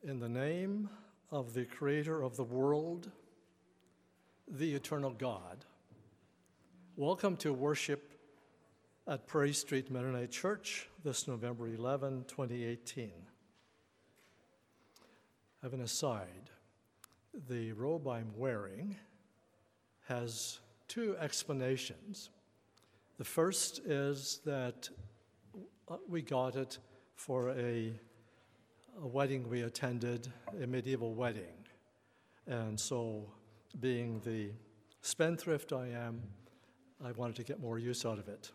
In the name of the Creator of the world, the eternal God, welcome to worship at Prairie Street Mennonite Church this November 11, 2018. I have an aside. The robe I'm wearing has two explanations. The first is that we got it for a wedding we attended, a medieval wedding. And so, being the spendthrift I am, I wanted to get more use out of it.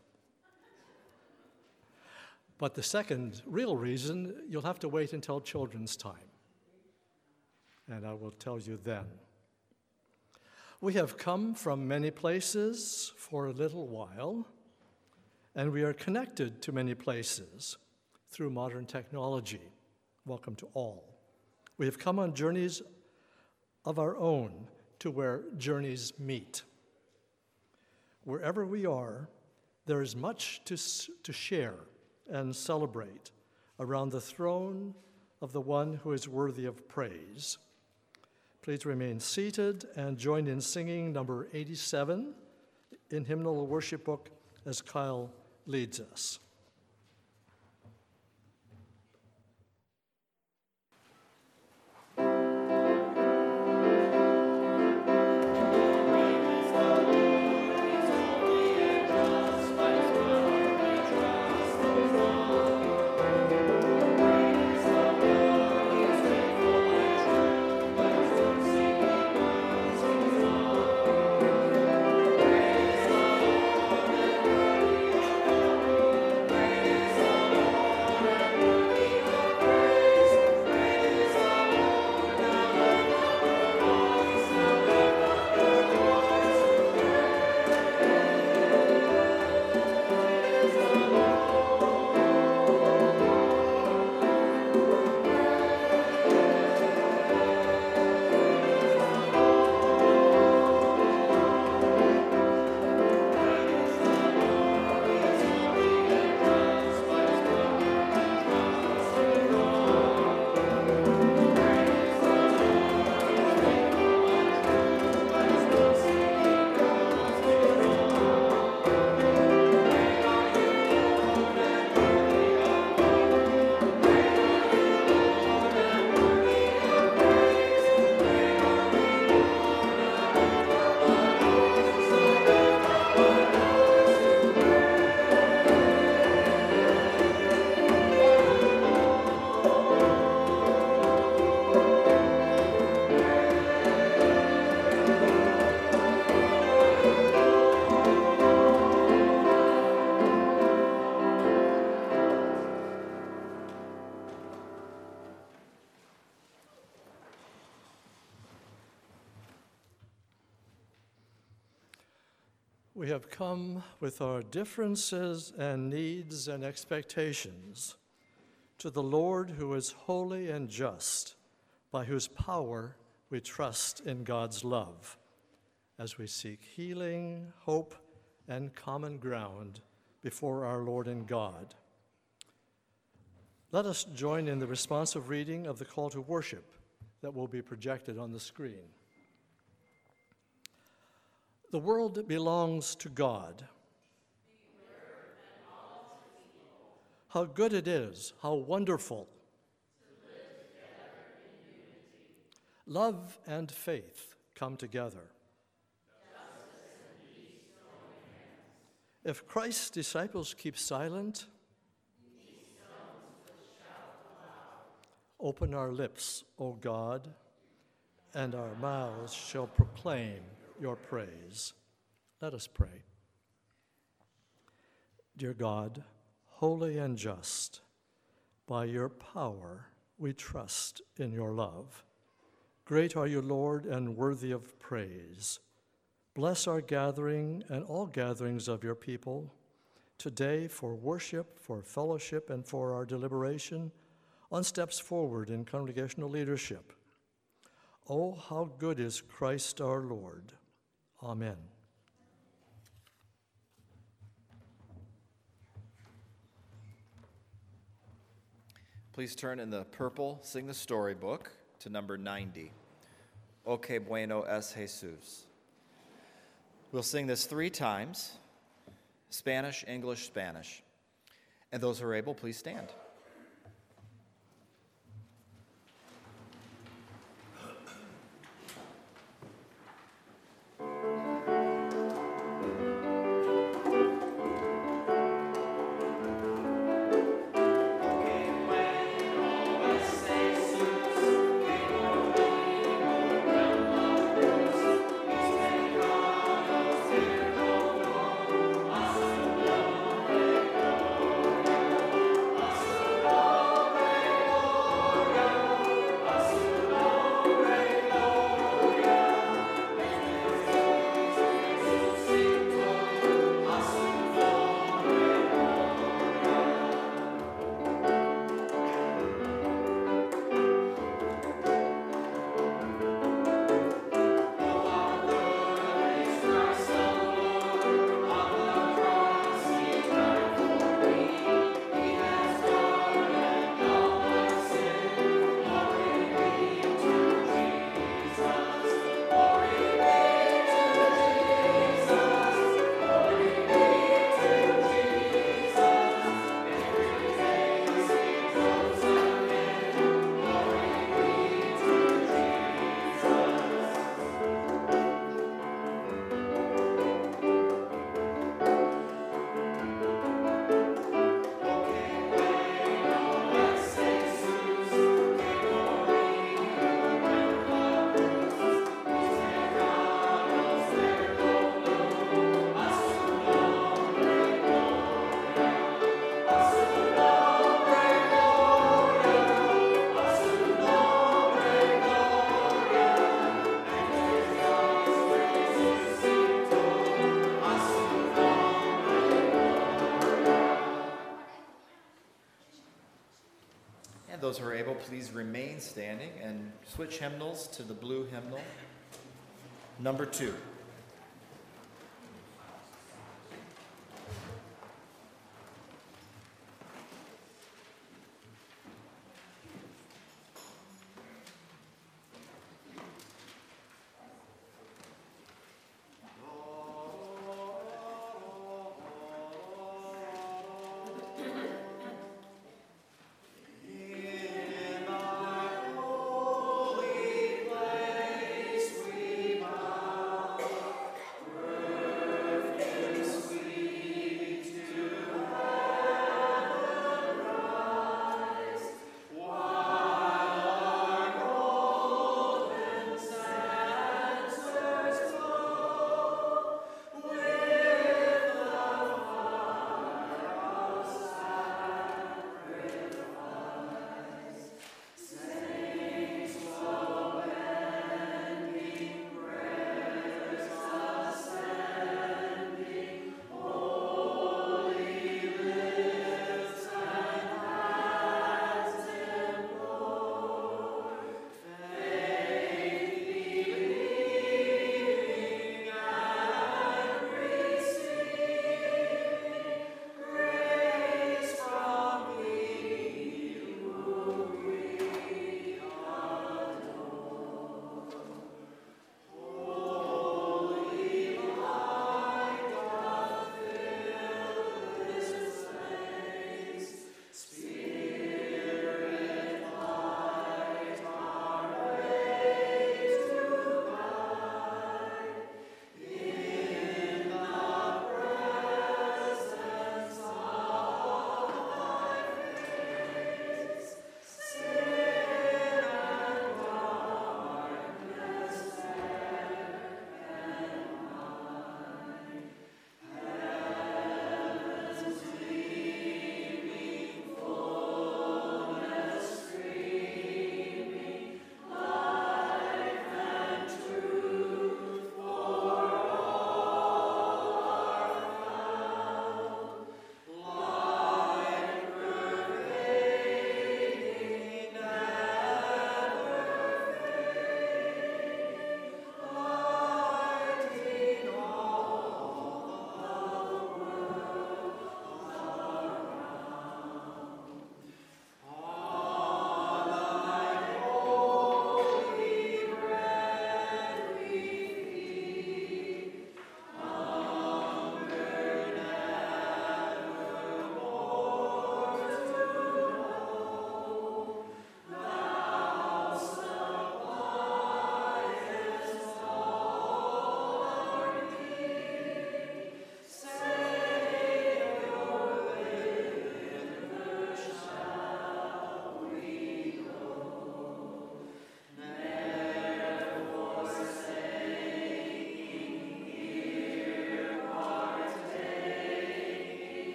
But the second real reason, you'll have to wait until children's time. And I will tell you then. We have come from many places for a little while, and we are connected to many places through modern technology. Welcome to all. We have come on journeys of our own to where journeys meet. Wherever we are, there is much to share and celebrate around the throne of the one who is worthy of praise. Please remain seated and join in singing number 87 in Hymnal Worship Book as Kyle leads us. We have come with our differences and needs and expectations to the Lord who is holy and just, by whose power we trust in God's love, as we seek healing, hope, and common ground before our Lord and God. Let us join in the responsive reading of the call to worship that will be projected on the screen. The world belongs to God. How good it is, how wonderful. To live together in unity. Love and faith come together. Justice and peace join hands. If Christ's disciples keep silent, these stones will shout aloud. open our lips, O God, and our mouths shall proclaim your praise. Let us pray. Dear God, holy and just, by your power we trust in your love. Great are you, Lord, and worthy of praise. Bless our gathering and all gatherings of your people today for worship, for fellowship, and for our deliberation on steps forward in congregational leadership. Oh, how good is Christ our Lord. Amen. Please turn in the purple Sing the Story book to number 90. O que bueno es Jesús. We'll sing this 3 times, Spanish, English, Spanish. And those who are able, please stand. Those who are able, please remain standing and switch hymnals to the blue hymnal, number 2. Holy place we bow.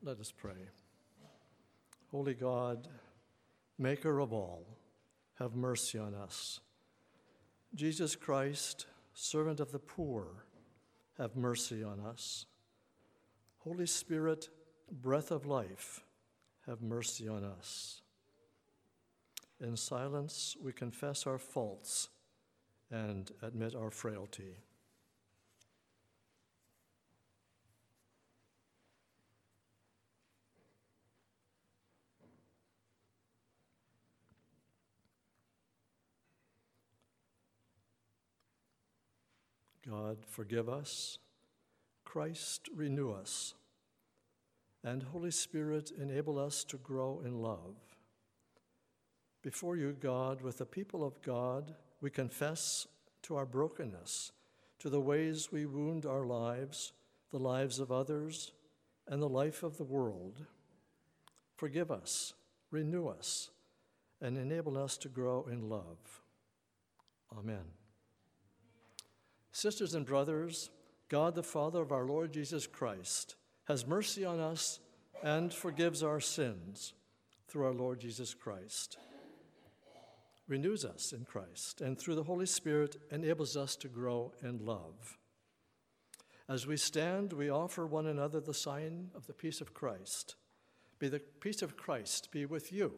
Let us pray. Holy God, maker of all, have mercy on us. Jesus Christ, servant of the poor, have mercy on us. Holy Spirit, breath of life, have mercy on us. In silence, we confess our faults and admit our frailty. God, forgive us. Christ, renew us. And Holy Spirit, enable us to grow in love. Before you, God, with the people of God, we confess to our brokenness, to the ways we wound our lives, the lives of others, and the life of the world. Forgive us, renew us, and enable us to grow in love. Amen. Sisters and brothers, God the Father of our Lord Jesus Christ has mercy on us and forgives our sins through our Lord Jesus Christ, renews us in Christ, and through the Holy Spirit enables us to grow in love. As we stand, we offer one another the sign of the peace of Christ. May the peace of Christ be with you.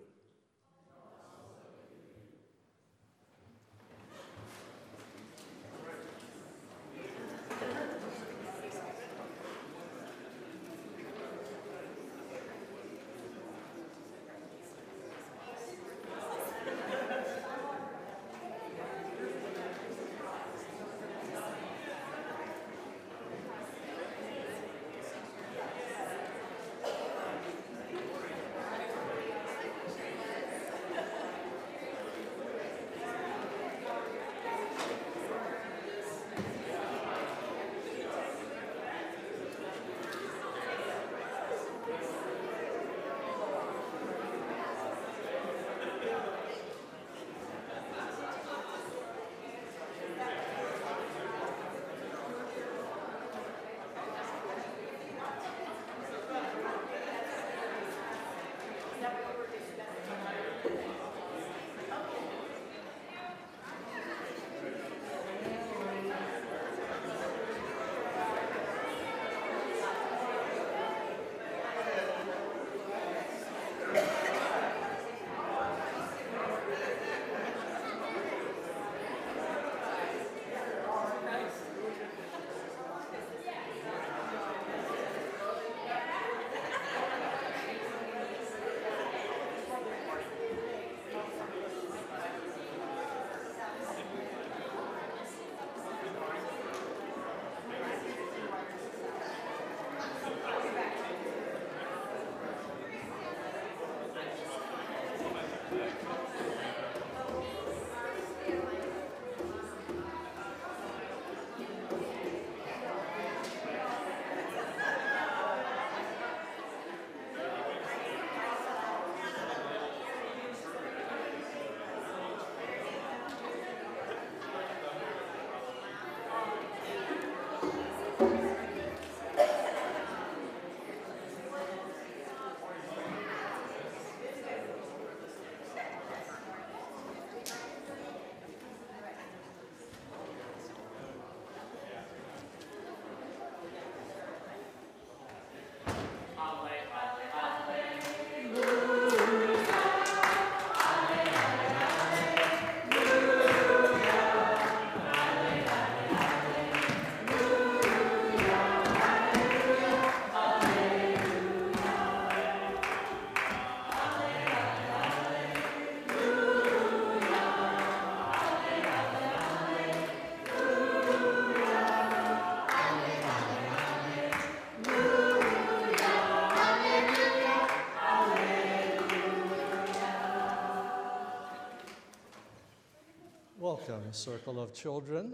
Welcome, Circle of Children.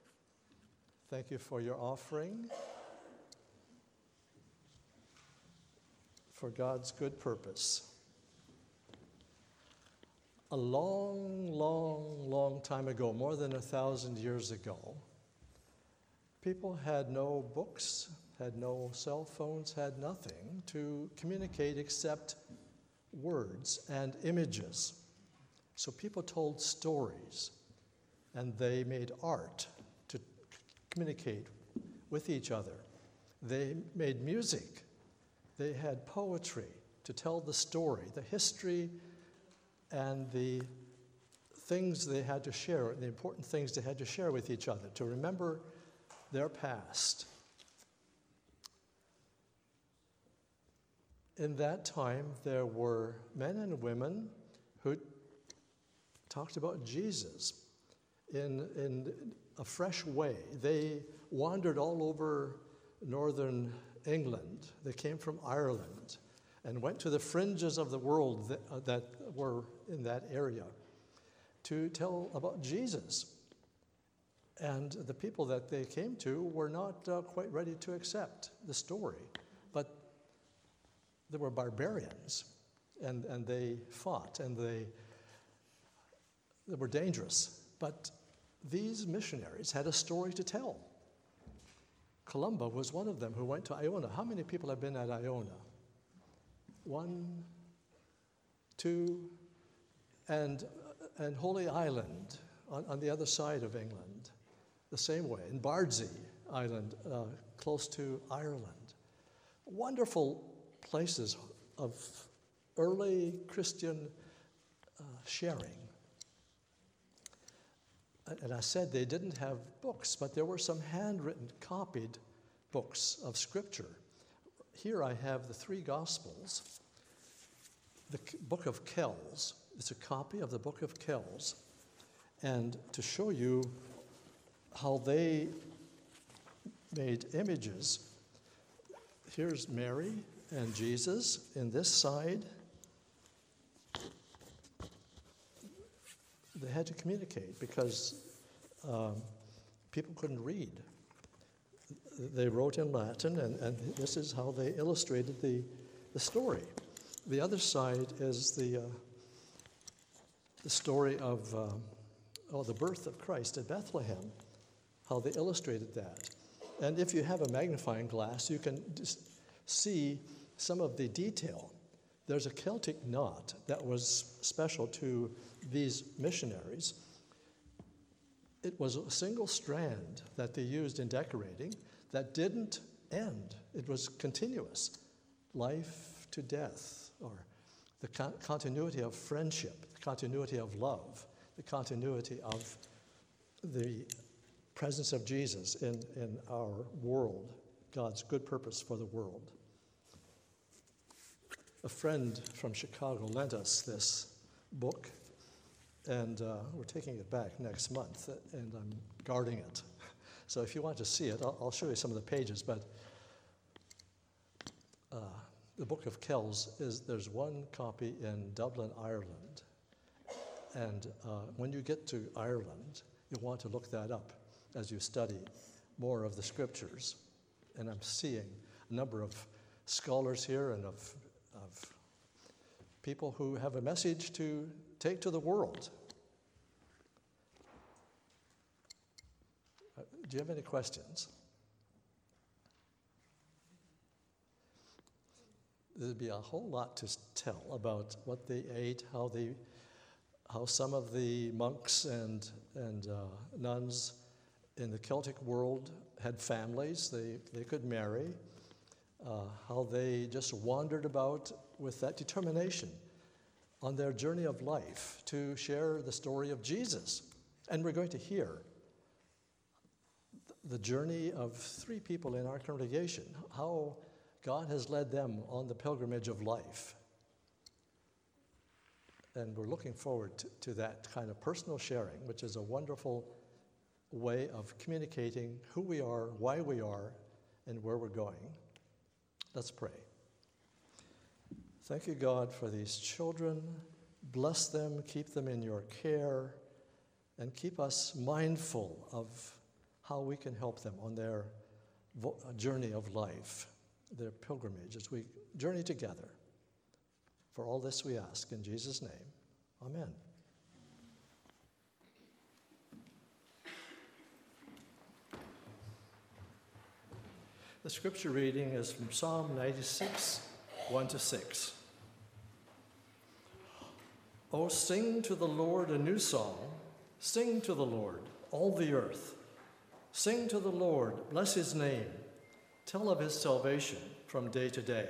Thank you for your offering for God's good purpose. A long time ago, more than 1,000 years ago, people had no books, had no cell phones, had nothing to communicate except words and images. So people told stories, and they made art to communicate with each other. They made music. They had poetry to tell the story, the history, and the things they had to share, the important things they had to share with each other, to remember their past. In that time, there were men and women who talked about Jesus in a fresh way. They wandered all over northern England. They came from Ireland and went to the fringes of the world that were in that area to tell about Jesus. And the people that they came to were not quite ready to accept the story, but they were barbarians, and they fought, and they were dangerous. But these missionaries had a story to tell. Columba was one of them who went to Iona. How many people have been at Iona? 1, 2, and Holy Island on the other side of England, the same way. In Bardsey Island, close to Ireland. Wonderful places of early Christian sharing. And I said they didn't have books, but there were some handwritten, copied books of Scripture. Here I have the 3 Gospels. The Book of Kells. It's a copy of the Book of Kells. And to show you how they made images, here's Mary and Jesus in this side. They had to communicate because people couldn't read. They wrote in Latin, and this is how they illustrated the story. The other side is the story of the birth of Christ at Bethlehem, how they illustrated that. And if you have a magnifying glass, you can just see some of the detail. There's a Celtic knot that was special to these missionaries. It was a single strand that they used in decorating that didn't end. It was continuous, life to death, or the continuity of friendship, the continuity of love, the continuity of the presence of Jesus in our world, God's good purpose for the world. A friend from Chicago lent us this book, and we're taking it back next month, and I'm guarding it. So if you want to see it, I'll show you some of the pages, but the Book of Kells there's one copy in Dublin, Ireland, and when you get to Ireland, you'll want to look that up as you study more of the Scriptures. And I'm seeing a number of scholars here and of people who have a message to take to the world. Do you have any questions? There'd be a whole lot to tell about what they ate, how some of the monks and nuns in the Celtic world had families, they could marry, how they just wandered about with that determination on their journey of life to share the story of Jesus. And we're going to hear the journey of 3 people in our congregation, how God has led them on the pilgrimage of life. And we're looking forward to that kind of personal sharing, which is a wonderful way of communicating who we are, why we are, and where we're going. Let's pray. Thank you, God, for these children. Bless them, keep them in your care, and keep us mindful of how we can help them on their journey of life, their pilgrimage, as we journey together. For all this we ask in Jesus' name. Amen. The scripture reading is from Psalm 96, 1-6. Oh, sing to the Lord a new song. Sing to the Lord, all the earth. Sing to the Lord, bless his name. Tell of his salvation from day to day.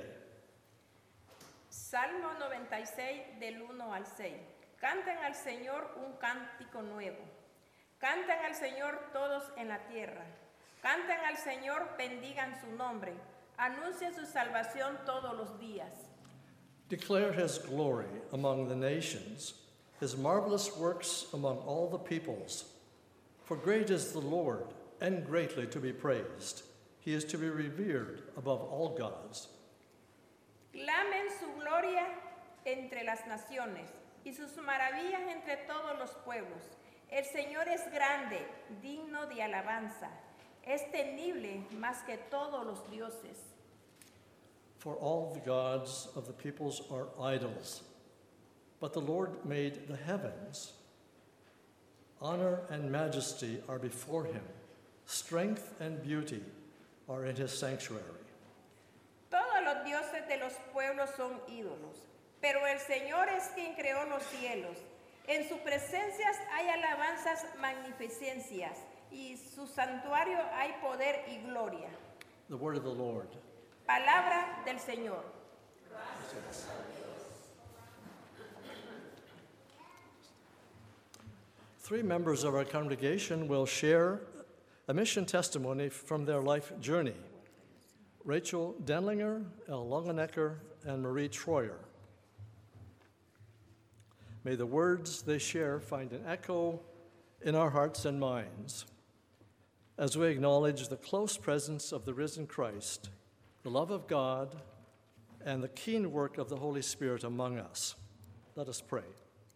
Salmo 96 del 1 al 6. Canten al Señor un cántico nuevo. Canten al Señor todos en la tierra. Canten al Señor, bendigan su nombre. Anuncien su salvación todos los días. Declare his glory among the nations, his marvelous works among all the peoples. For great is the Lord, and greatly to be praised. He is to be revered above all gods. Clamen su gloria entre las naciones y sus maravillas entre todos los pueblos. El Señor es grande, digno de alabanza. Es temible más que todos los dioses. For all the gods of the peoples are idols, but the Lord made the heavens. Honor and majesty are before him. Strength and beauty are in his sanctuary. Todos los dioses de los pueblos son ídolos, pero el Señor es quien creó los cielos. En su presencia hay alabanzas, magnificencias, y su santuario hay poder y gloria. The word of the Lord. Palabra del Señor. Three members of our congregation will share a mission testimony from their life journey. Rachel Denlinger, Elle Longenecker, and Marie Troyer. May the words they share find an echo in our hearts and minds as we acknowledge the close presence of the risen Christ, the love of God, and the keen work of the Holy Spirit among us. Let us pray.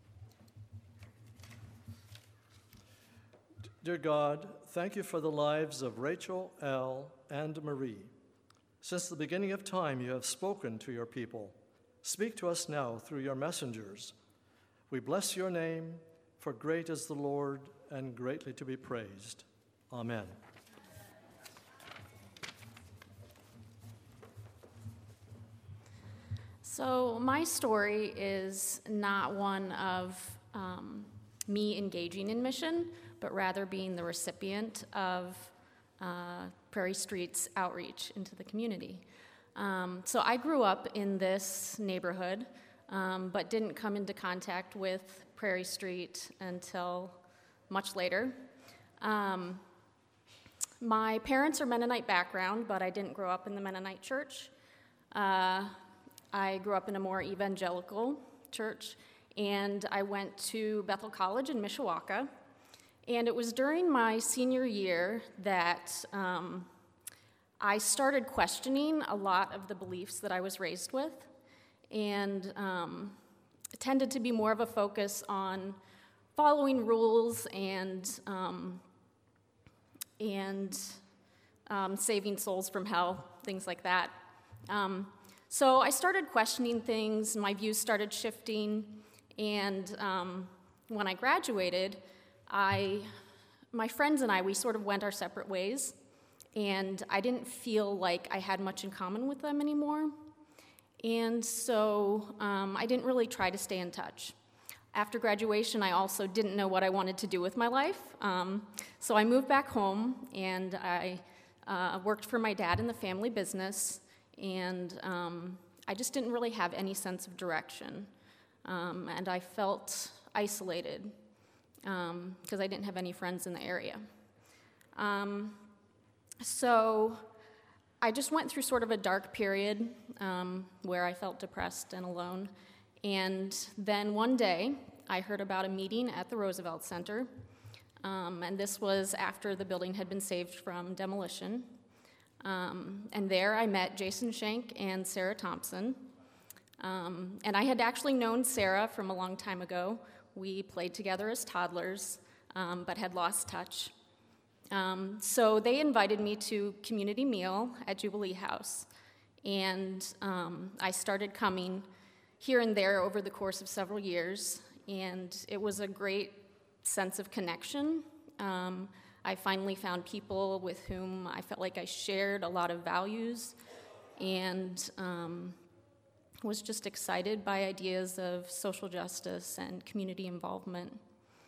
Dear God, thank you for the lives of Rachel, Elle, and Marie. Since the beginning of time, you have spoken to your people. Speak to us now through your messengers. We bless your name, for great is the Lord and greatly to be praised. Amen. So my story is not one of me engaging in mission, but rather being the recipient of Prairie Street's outreach into the community. So I grew up in this neighborhood, but didn't come into contact with Prairie Street until much later. My parents are Mennonite background, but I didn't grow up in the Mennonite church. I grew up in a more evangelical church, and I went to Bethel College in Mishawaka. And it was during my senior year that I started questioning a lot of the beliefs that I was raised with, and it tended to be more of a focus on following rules and saving souls from hell, things like that. So I started questioning things, my views started shifting, and when I graduated, my friends and I, we sort of went our separate ways, and I didn't feel like I had much in common with them anymore, and so I didn't really try to stay in touch. After graduation, I also didn't know what I wanted to do with my life, so I moved back home, and I worked for my dad in the family business, and I just didn't really have any sense of direction, and I felt isolated because I didn't have any friends in the area. So I just went through sort of a dark period where I felt depressed and alone, and then one day I heard about a meeting at the Roosevelt Center, and this was after the building had been saved from demolition. And there I met Jason Schenk and Sarah Thompson. And I had actually known Sarah from a long time ago. We played together as toddlers, but had lost touch. So they invited me to community meal at Jubilee House. And I started coming here and there over the course of several years. And it was a great sense of connection. I finally found people with whom I felt like I shared a lot of values, and was just excited by ideas of social justice and community involvement.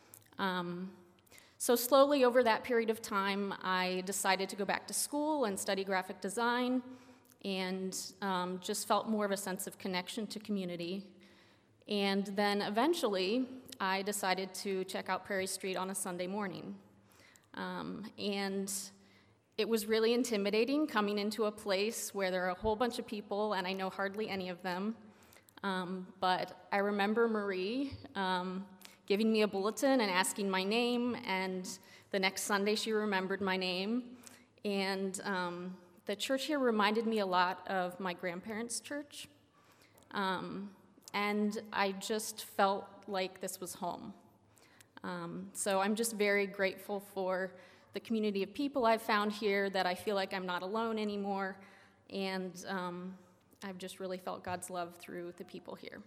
So slowly over that period of time, I decided to go back to school and study graphic design, and just felt more of a sense of connection to community. And then eventually, I decided to check out Prairie Street on a Sunday morning. And it was really intimidating coming into a place where there are a whole bunch of people, and I know hardly any of them. But I remember Marie giving me a bulletin and asking my name, and the next Sunday she remembered my name. And the church here reminded me a lot of my grandparents' church. And I just felt like this was home. So I'm just very grateful for the community of people I've found here, that I feel like I'm not alone anymore, and I've just really felt God's love through the people here.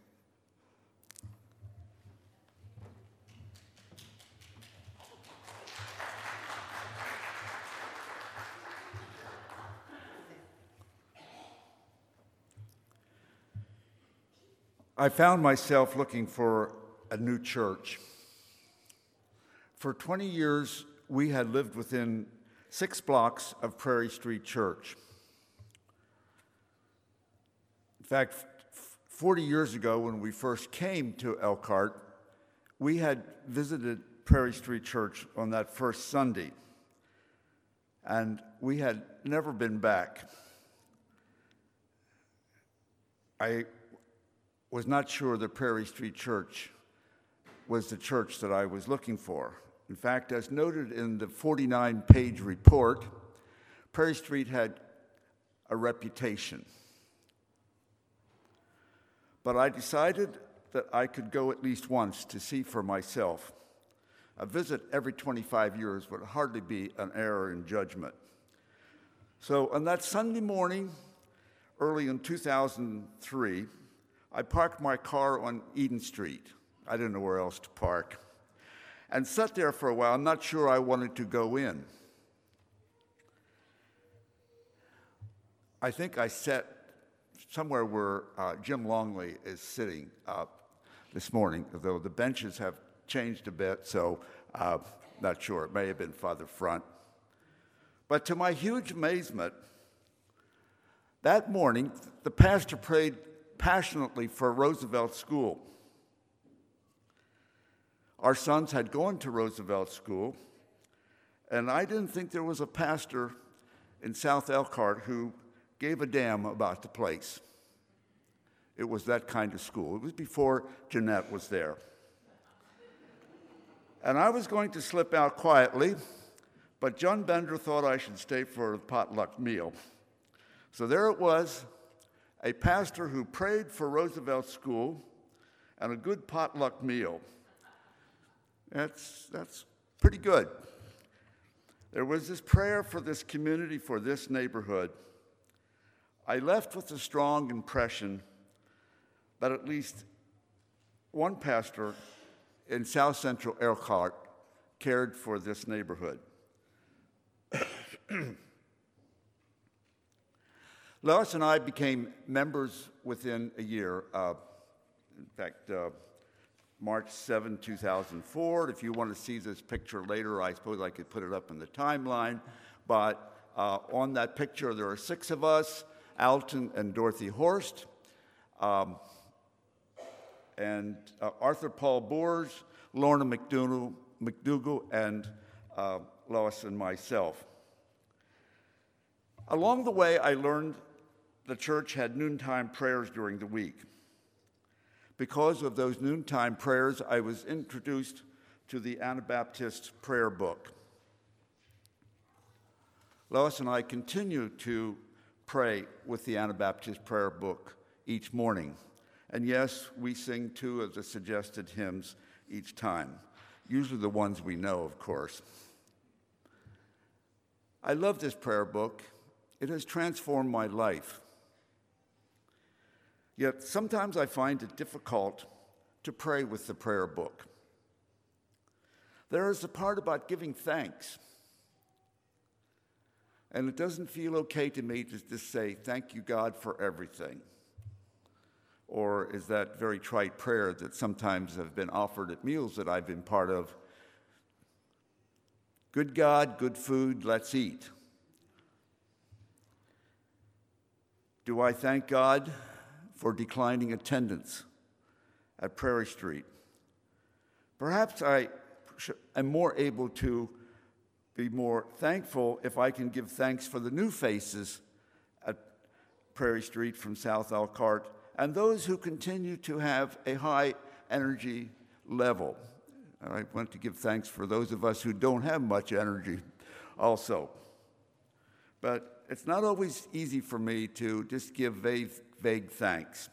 I found myself looking for a new church. For 20 years, we had lived within 6 blocks of Prairie Street Church. In fact, 40 years ago, when we first came to Elkhart, we had visited Prairie Street Church on that first Sunday, and we had never been back. I was not sure that Prairie Street Church was the church that I was looking for. In fact, as noted in the 49-page report, Prairie Street had a reputation. But I decided that I could go at least once to see for myself. A visit every 25 years would hardly be an error in judgment. So on that Sunday morning, early in 2003, I parked my car on Eden Street. I didn't know where else to park. And sat there for a while. I'm not sure I wanted to go in. I think I sat somewhere where Jim Longley is sitting this morning, though the benches have changed a bit, so not sure. It may have been farther front. But to my huge amazement, that morning, the pastor prayed passionately for Roosevelt School. Our sons had gone to Roosevelt School, and I didn't think there was a pastor in South Elkhart who gave a damn about the place. It was that kind of school. It was before Jeanette was there. And I was going to slip out quietly, but John Bender thought I should stay for the potluck meal. So there it was, a pastor who prayed for Roosevelt School and a good potluck meal. That's pretty good. There was this prayer for this community, for this neighborhood. I left with a strong impression that at least one pastor in South Central Elkhart cared for this neighborhood. Lois and I became members within a year. In fact, March 7, 2004. If you want to see this picture later, I suppose I could put it up in the timeline. But on that picture, there are 6 of us, Alton and Dorothy Horst, and Arthur Paul Boers, Lorna McDougall, and Lois and myself. Along the way, I learned the church had noontime prayers during the week. Because of those noontime prayers, I was introduced to the Anabaptist prayer book. Lois and I continue to pray with the Anabaptist prayer book each morning. And yes, we sing 2 of the suggested hymns each time, usually the ones we know, of course. I love this prayer book. It has transformed my life. Yet sometimes I find it difficult to pray with the prayer book. There is a part about giving thanks. And it doesn't feel okay to me to just say, thank you, God, for everything. Or is that very trite prayer that sometimes have been offered at meals that I've been part of? Good God, good food, let's eat. Do I thank God for declining attendance at Prairie Street? Perhaps I am more able to be more thankful if I can give thanks for the new faces at Prairie Street from South Elkhart and those who continue to have a high energy level. I want to give thanks for those of us who don't have much energy also. But it's not always easy for me to just give vague thanks.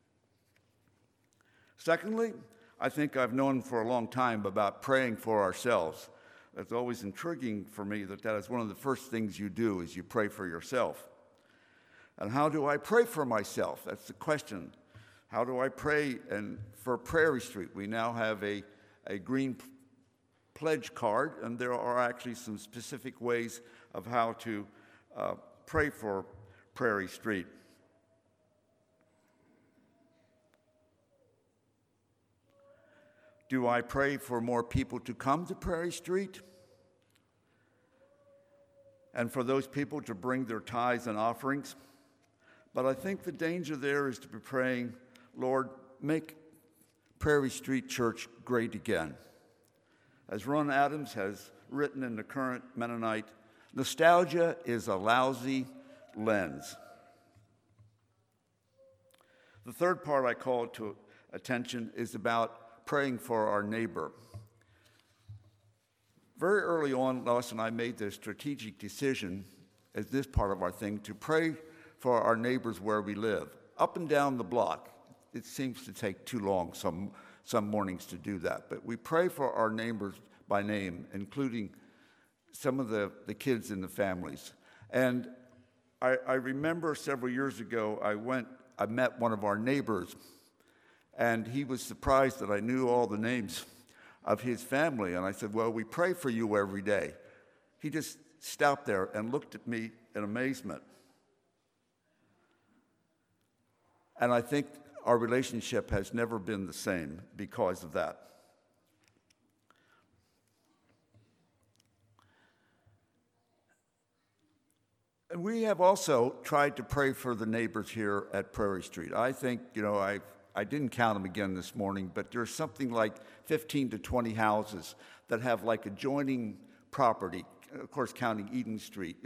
Secondly, I think I've known for a long time about praying for ourselves. It's always intriguing for me that is one of the first things you do is you pray for yourself. And how do I pray for myself? That's the question. How do I pray? And for Prairie Street, we now have a green pledge card, and there are actually some specific ways of how to pray for Prairie Street. Do I pray for more people to come to Prairie Street? And for those people to bring their tithes and offerings? But I think the danger there is to be praying, Lord, make Prairie Street Church great again. As Ron Adams has written in the Current Mennonite, nostalgia is a lousy lens. The third part I call to attention is about praying for our neighbor. Very early on, Lois and I made the strategic decision, as this part of our thing, to pray for our neighbors where we live. Up and down the block. It seems to take too long some mornings to do that. But we pray for our neighbors by name, including some of the kids in the families. And I remember several years ago, I met one of our neighbors, and he was surprised that I knew all the names of his family. And I said, well, we pray for you every day. He just stopped there and looked at me in amazement. And I think our relationship has never been the same because of that. And we have also tried to pray for the neighbors here at Prairie Street. I think, I didn't count them again this morning, but there's something like 15 to 20 houses that have like adjoining property, of course, counting Eden Street,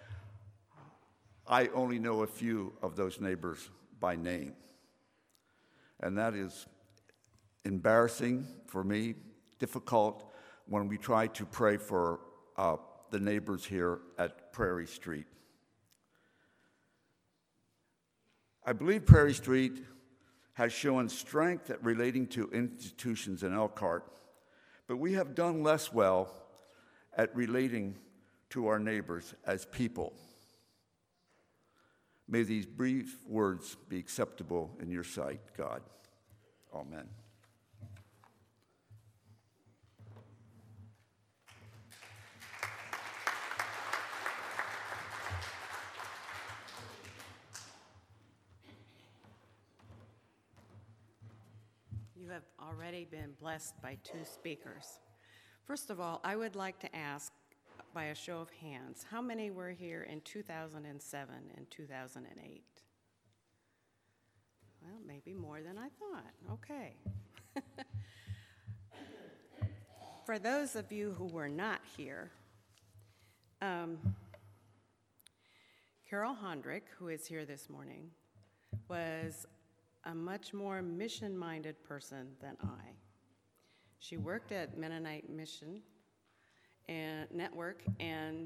I only know a few of those neighbors by name. And that is embarrassing for me, difficult when we try to pray for the neighbors here at Prairie Street. I believe Prairie Street has shown strength at relating to institutions in Elkhart, but we have done less well at relating to our neighbors as people. May these brief words be acceptable in your sight, God. Amen. You have already been blessed by two speakers. First of all, I would like to ask, by a show of hands, how many were here in 2007 and 2008? Well, maybe more than I thought. Okay. For those of you who were not here, Carol Hondrick, who is here this morning, was a much more mission-minded person than I. She worked at Mennonite Mission and Network and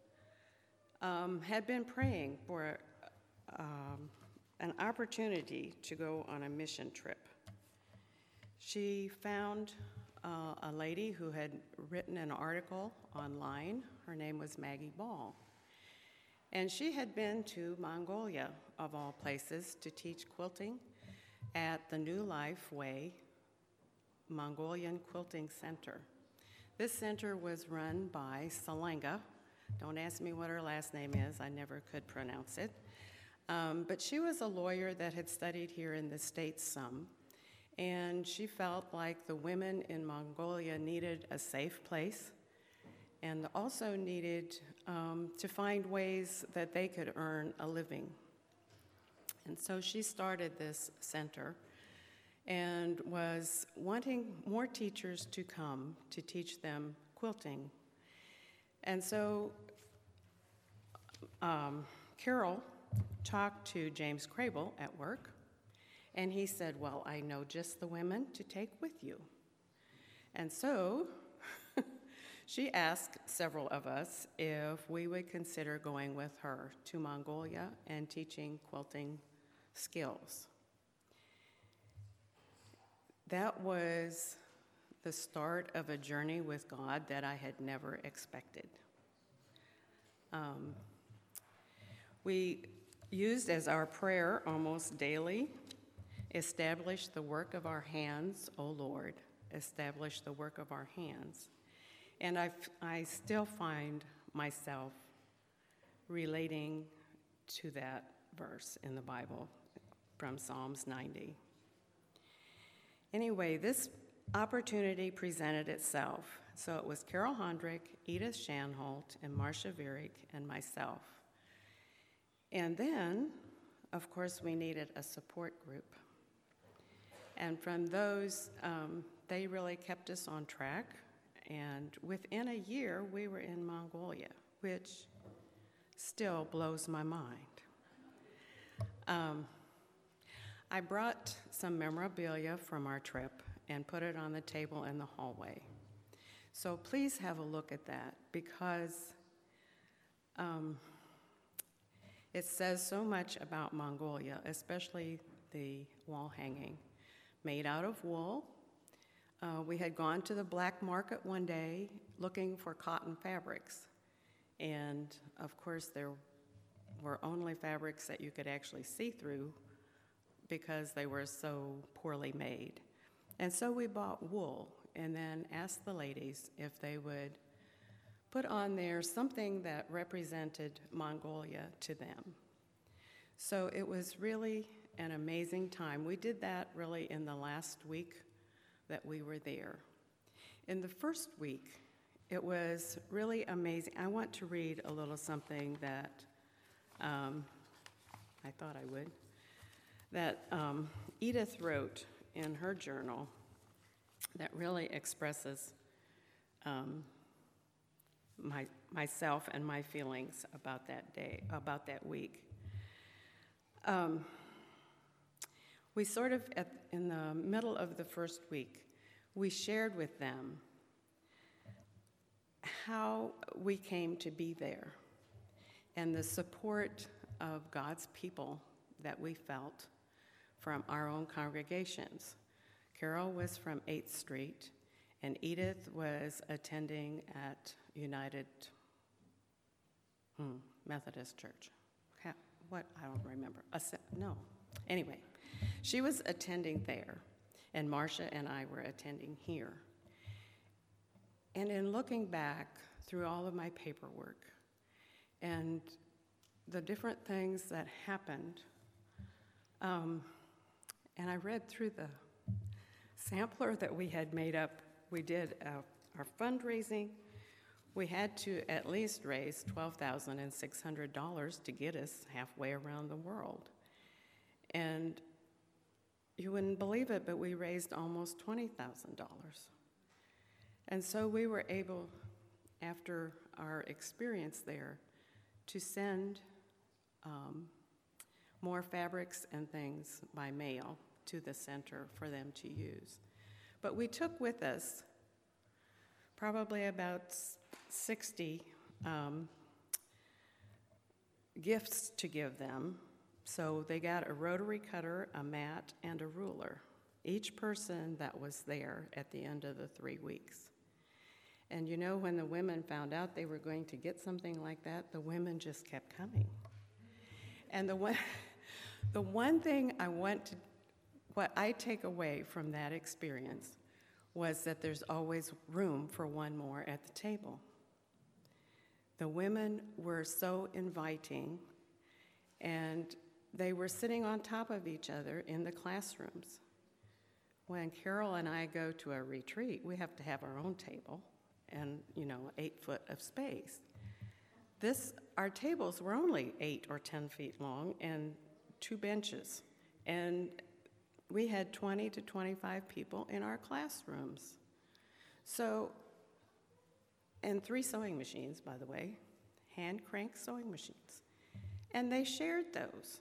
had been praying for an opportunity to go on a mission trip. She found a lady who had written an article online. Her name was Maggie Ball. And she had been to Mongolia, of all places, to teach quilting at the New Life Way Mongolian Quilting Center. This center was run by Salenga, Don't ask me what her last name is. I never could pronounce it. But she was a lawyer that had studied here in the States some, and she felt like the women in Mongolia needed a safe place and also needed to find ways that they could earn a living. And so she started this center and was wanting more teachers to come to teach them quilting. And so Carol talked to James Crable at work, and he said, well, I know just the women to take with you. And so she asked several of us if we would consider going with her to Mongolia and teaching quilting skills. That was the start of a journey with God that I had never expected. We used as our prayer almost daily, establish the work of our hands, O Lord, establish the work of our hands. And I still find myself relating to that verse in the Bible from Psalms 90. Anyway, this opportunity presented itself. So it was Carol Hondrick, Edith Shanholt, and Marcia Vierick, and myself. And then, of course, we needed a support group. And from those, they really kept us on track. And within a year, we were in Mongolia, which still blows my mind. I brought some memorabilia from our trip and put it on the table in the hallway. So please have a look at that, because it says so much about Mongolia, especially the wall hanging. Made out of wool. We had gone to the black market one day looking for cotton fabrics. And of course, there were only fabrics that you could actually see through because they were so poorly made. And so we bought wool and then asked the ladies if they would put on there something that represented Mongolia to them. So it was really an amazing time. We did that really in the last week that we were there. In the first week, it was really amazing. I want to read a little something that I thought I would, that Edith wrote in her journal that really expresses myself and my feelings about that day, about that week. We sort of, in the middle of the first week, we shared with them how we came to be there and the support of God's people that we felt from our own congregations. Carol was from 8th Street, and Edith was attending at United Methodist Church. What? I don't remember. No. Anyway, she was attending there, and Marcia and I were attending here. And in looking back through all of my paperwork and the different things that happened, and I read through the sampler that we had made up. We did our fundraising. We had to at least raise $12,600 to get us halfway around the world. And you wouldn't believe it, but we raised almost $20,000. And so we were able, after our experience there, to send more fabrics and things by mail to the center for them to use. But we took with us probably about 60 gifts to give them. So they got a rotary cutter, a mat, and a ruler, each person that was there at the end of the 3 weeks. And you know, when the women found out they were going to get something like that, the women just kept coming. And the one thing what I take away from that experience was that there's always room for one more at the table. The women were so inviting, and they were sitting on top of each other in the classrooms. When Carol and I go to a retreat, we have to have our own table and, 8 foot of space. Our tables were only 8 or 10 feet long and 2 benches. And we had 20 to 25 people in our classrooms. So, and 3 sewing machines, by the way, hand crank sewing machines. And they shared those.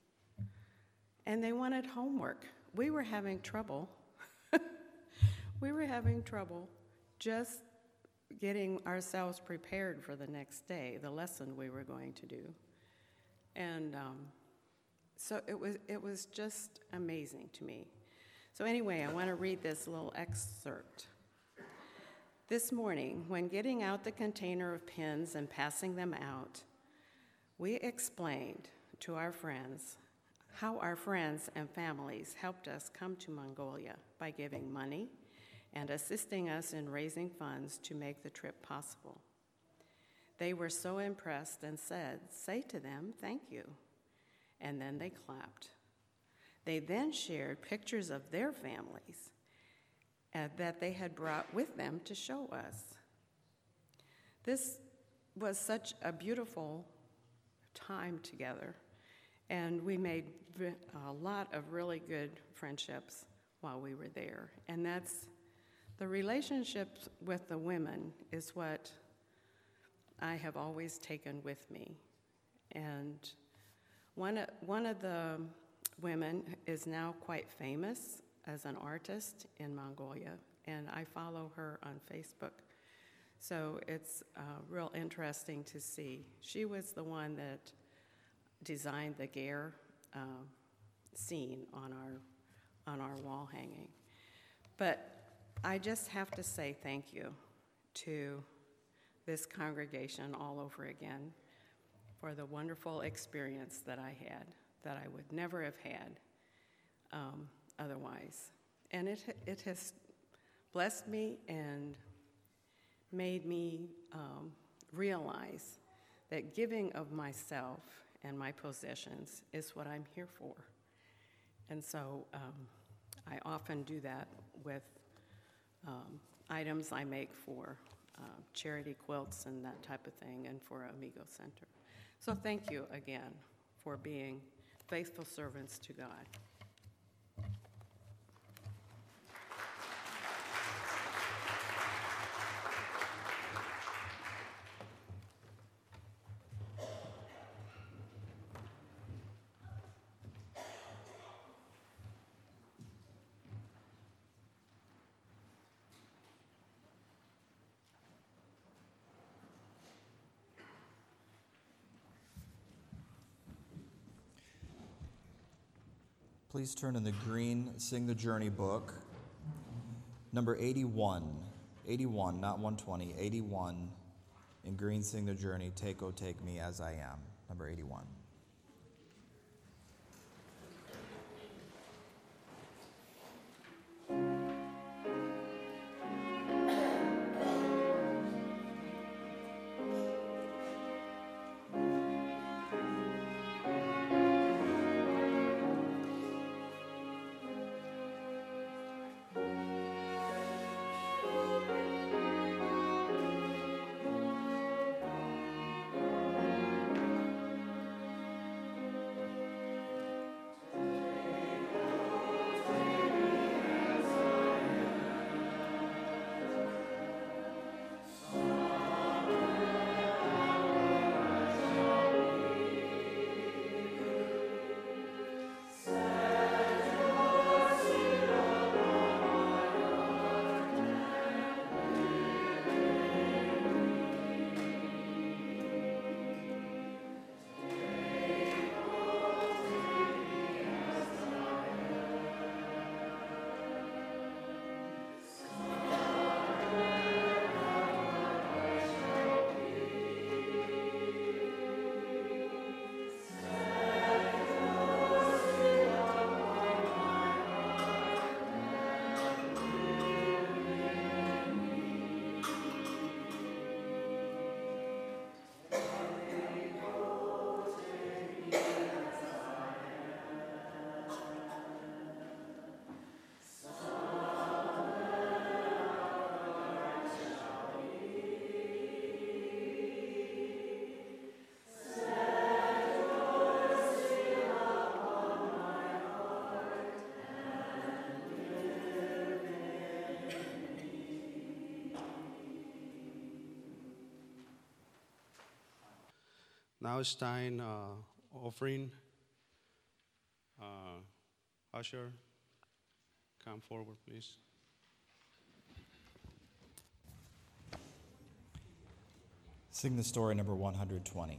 And they wanted homework. We were having trouble. We were having trouble just getting ourselves prepared for the next day, the lesson we were going to do. And so it was just amazing to me. So anyway, I want to read this little excerpt. This morning, when getting out the container of pins and passing them out, we explained to our friends how our friends and families helped us come to Mongolia by giving money and assisting us in raising funds to make the trip possible. They were so impressed and said, "Say to them, thank you." And then they clapped. They then shared pictures of their families that they had brought with them to show us. This was such a beautiful time together, and we made a lot of really good friendships while we were there. And that's the relationships with the women is what I have always taken with me. And one of the women is now quite famous as an artist in Mongolia, and I follow her on Facebook. So it's real interesting to see. She was the one that designed the Gare scene on our wall hanging. But I just have to say thank you to this congregation all over again for the wonderful experience that I had, that I would never have had otherwise. And it has blessed me and made me realize that giving of myself and my possessions is what I'm here for. And so I often do that with items I make for charity quilts and that type of thing, and for Amigo Center. So thank you again for being faithful servants to God. Please turn in the green Sing the Journey book, number 81. 81, not 120, 81. In green Sing the Journey, Take, O Take Me As I Am, number 81. Now it's time offering. Usher, come forward, please. Sing the story number 120.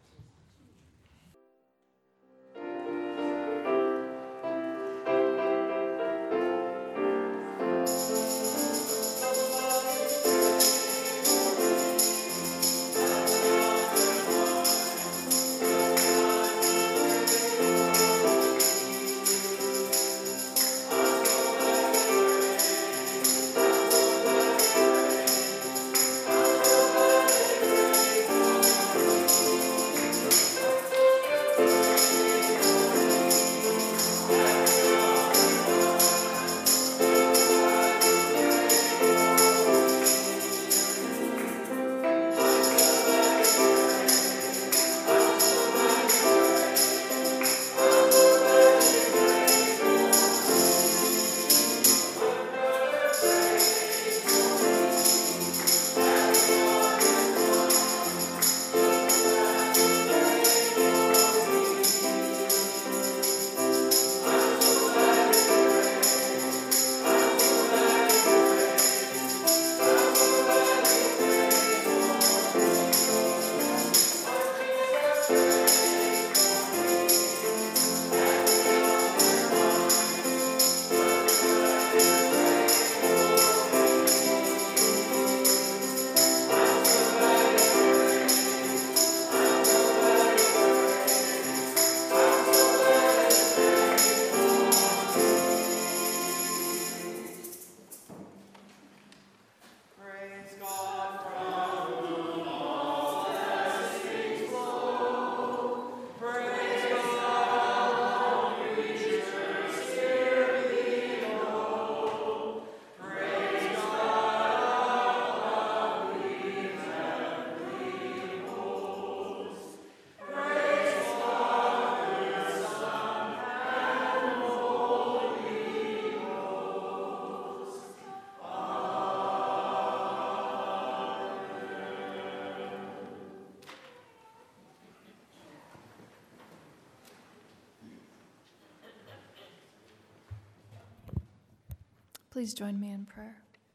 Please join me in prayer.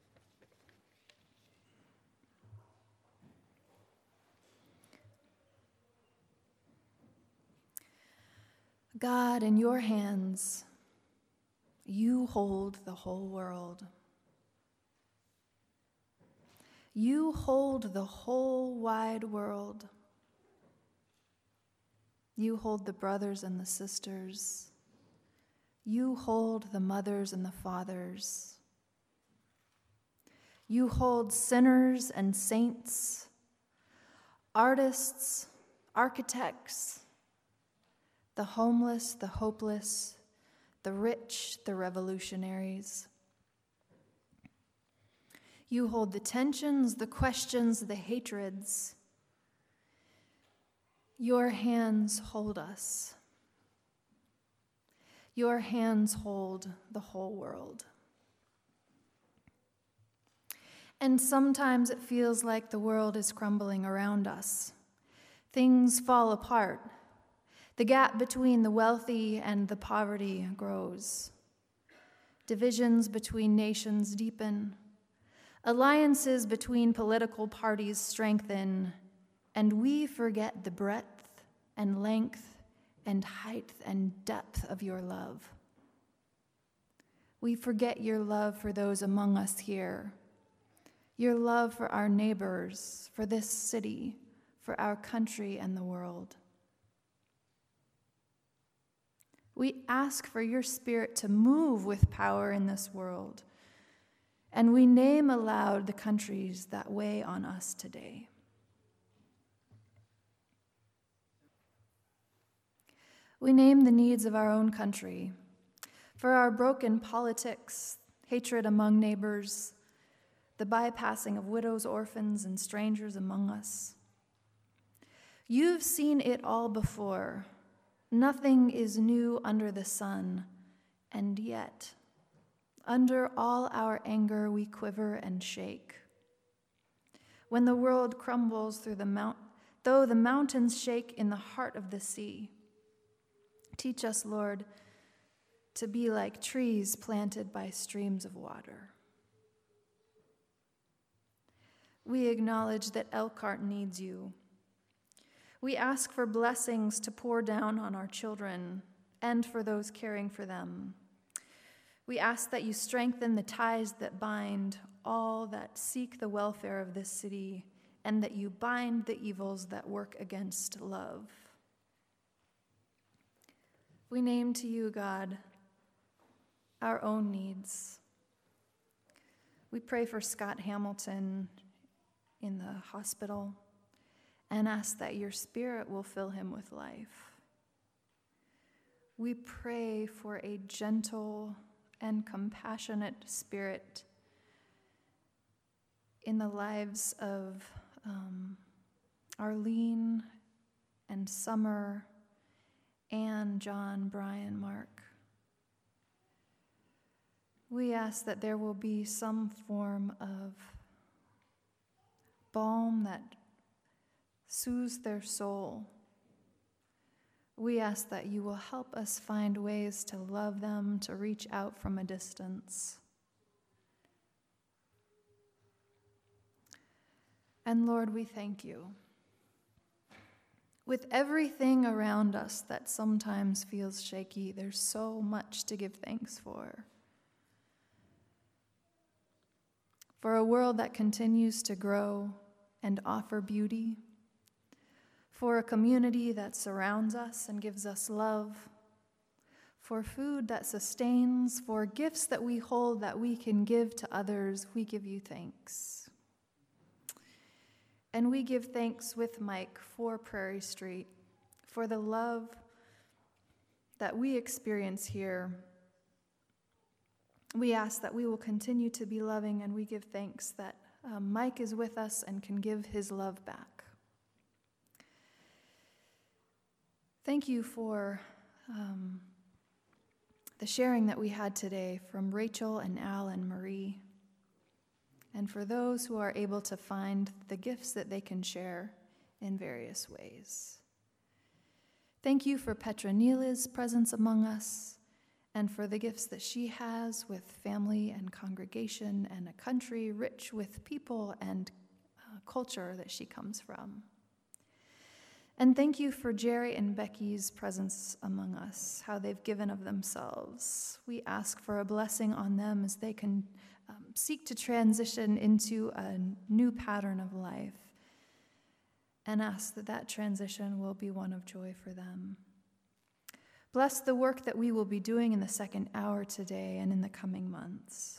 God, in your hands, you hold the whole world. You hold the whole wide world. You hold the brothers and the sisters. You hold the mothers and the fathers. You hold sinners and saints, artists, architects, the homeless, the hopeless, the rich, the revolutionaries. You hold the tensions, the questions, the hatreds. Your hands hold us. Your hands hold the whole world. And sometimes it feels like the world is crumbling around us. Things fall apart. The gap between the wealthy and the poverty grows. Divisions between nations deepen. Alliances between political parties strengthen. And we forget the breadth and length and height and depth of your love. We forget your love for those among us here, your love for our neighbors, for this city, for our country and the world. We ask for your Spirit to move with power in this world, and we name aloud the countries that weigh on us today. We name the needs of our own country, for our broken politics, hatred among neighbors, the bypassing of widows, orphans, and strangers among us. You've seen it all before. Nothing is new under the sun, and yet, under all our anger, we quiver and shake. When the world crumbles through the though the mountains shake in the heart of the sea. Teach us, Lord, to be like trees planted by streams of water. We acknowledge that Elkhart needs you. We ask for blessings to pour down on our children and for those caring for them. We ask that you strengthen the ties that bind all that seek the welfare of this city, and that you bind the evils that work against love. We name to you, God, our own needs. We pray for Scott Hamilton in the hospital and ask that your Spirit will fill him with life. We pray for a gentle and compassionate spirit in the lives of Arlene and Summer, Anne, John, Brian, Mark. We ask that there will be some form of balm that soothes their soul. We ask that you will help us find ways to love them, to reach out from a distance. And Lord, we thank you. With everything around us that sometimes feels shaky, there's so much to give thanks for. For a world that continues to grow and offer beauty, for a community that surrounds us and gives us love, for food that sustains, for gifts that we hold that we can give to others, we give you thanks. And we give thanks with Mike for Prairie Street, for the love that we experience here. We ask that we will continue to be loving, and we give thanks that Mike is with us and can give his love back. Thank you for the sharing that we had today from Rachel and Al and Marie, and for those who are able to find the gifts that they can share in various ways. Thank you for Petronila's presence among us, and for the gifts that she has with family and congregation and a country rich with people and culture that she comes from. And thank you for Jerry and Becky's presence among us, how they've given of themselves. We ask for a blessing on them as they can seek to transition into a new pattern of life, and ask that that transition will be one of joy for them. Bless the work that we will be doing in the second hour today and in the coming months.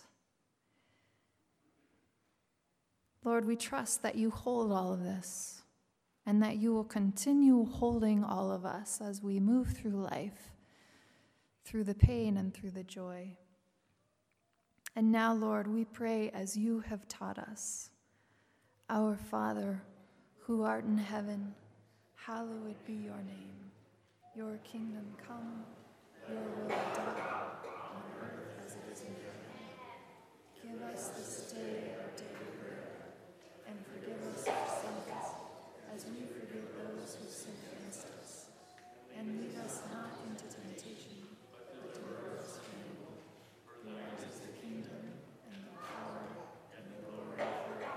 Lord, we trust that you hold all of this, and that you will continue holding all of us as we move through life, through the pain and through the joy. And now, Lord, we pray as you have taught us. Our Father, who art in heaven, hallowed be your name. Your kingdom come, your will be done, on earth as it is in heaven. Give us this day our daily bread, and forgive us our sins, as we forgive those who sin against us. And lead us not into temptation, but deliver us from evil. For yours is the kingdom, and the power, and the glory forever.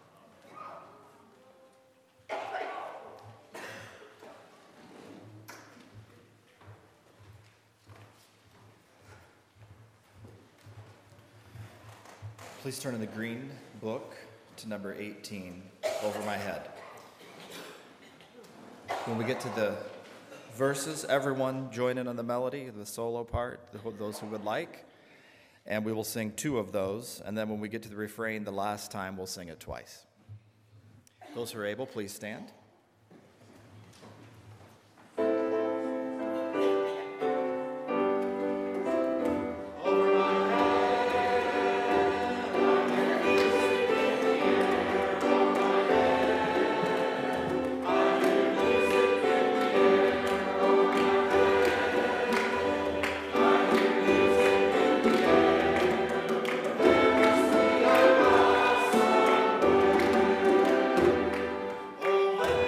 Please turn in the green book to number 18, Over My Head. When we get to the verses, everyone join in on the melody, the solo part, those who would like. And we will sing 2 of those. And then when we get to the refrain the last time, we'll sing it twice. Those who are able, please stand. Oh,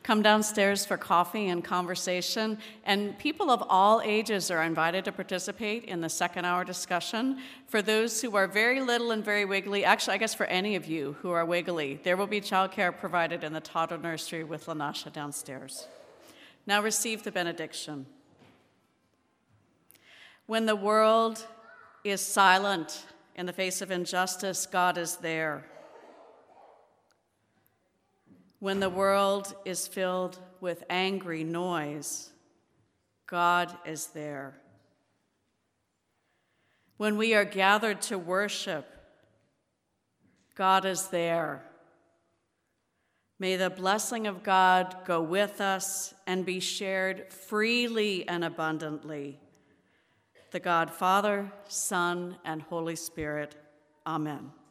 Come downstairs for coffee and conversation, and people of all ages are invited to participate in the second-hour discussion. For those who are very little and very wiggly, actually, I guess for any of you who are wiggly, there will be childcare provided in the toddler nursery with Lanasha downstairs. Now receive the benediction. When the world is silent in the face of injustice, God is there. When the world is filled with angry noise, God is there. When we are gathered to worship, God is there. May the blessing of God go with us and be shared freely and abundantly. The God, Father, Son, and Holy Spirit. Amen.